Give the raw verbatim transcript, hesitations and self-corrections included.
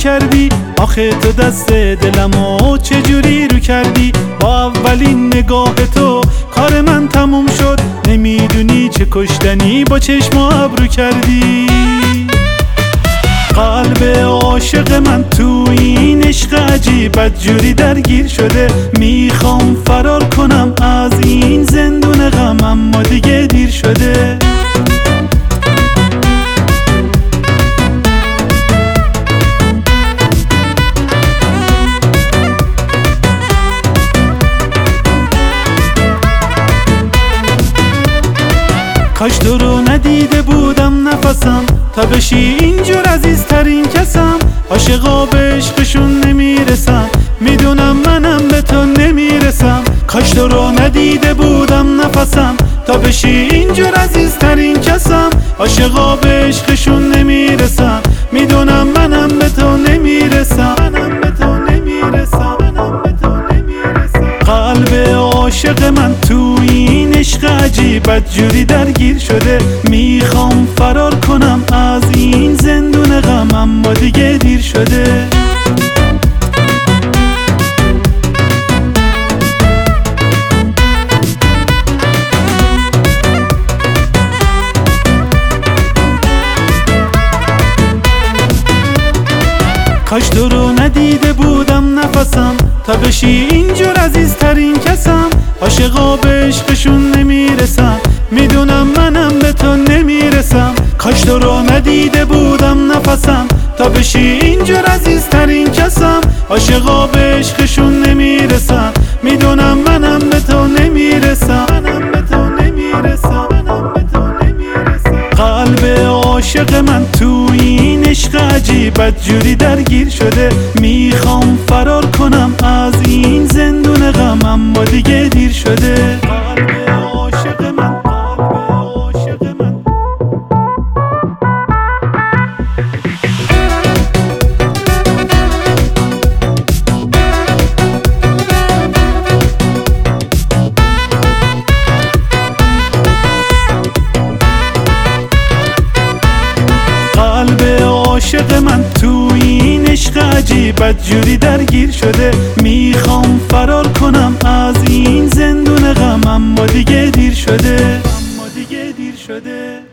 کردی؟ آخه تو دست دلمو چجوری رو کردی؟ با اولین نگاه تو کار من تموم شد، نمیدونی چه کشتنی با چشم و ابرو کردی. قلب عاشق من تو این عشق عجیب بدجوری درگیر شده، میخوام فرار کنم از این زندون غم اما دیگه دیر شده. کاش تو رو ندیده بودم نفسم تا بشی اینجور عزیزترین کسم. عاشقا به عشقشون نمیرسم، میدونم منم به تو نمیرسم. کاش تو رو ندیده بودم نفسم تا بشی اینجور عزیزترین کسم. عاشقا به عشقشون نمیرسم، میدونم منم به تو نمیرسم. منم به تو نمیرسم، منم به تو نمیرسم. قلب عاشق من تو این عشق عجیب بدجوری درگیر شده، میخوام فرار کنم از این زندون غم اما دیگه دیر شده. کاش تو رو ندیده بودم نفسم تا بشی اینجور عزیزترین کسم. عاشقا به عشقشون نمیرسم، میدونم منم به تو نمیرسم. کاش تو رو ندیده بودم نفسم تا بشی اینجور عزیزترین کسم. عاشقا به عشقشون نمیرسم، میدونم منم به تو نمیرسم. منم به تو نمیرسم، منم به تو نمیرسم. قلب عاشق من تو این عشق عجیب بدجوری درگیر شده، میخوام فرار کنم از این زندون غم اما دیگه دیر شده. قلب عاشق من، قلب عاشق من. قلب عاشق من تو این عشق عجیب بدجوری درگیر شده، میخوام فرار کنم از این زندون غم اما دیگه دیر شده. اما دیگه دیر شده.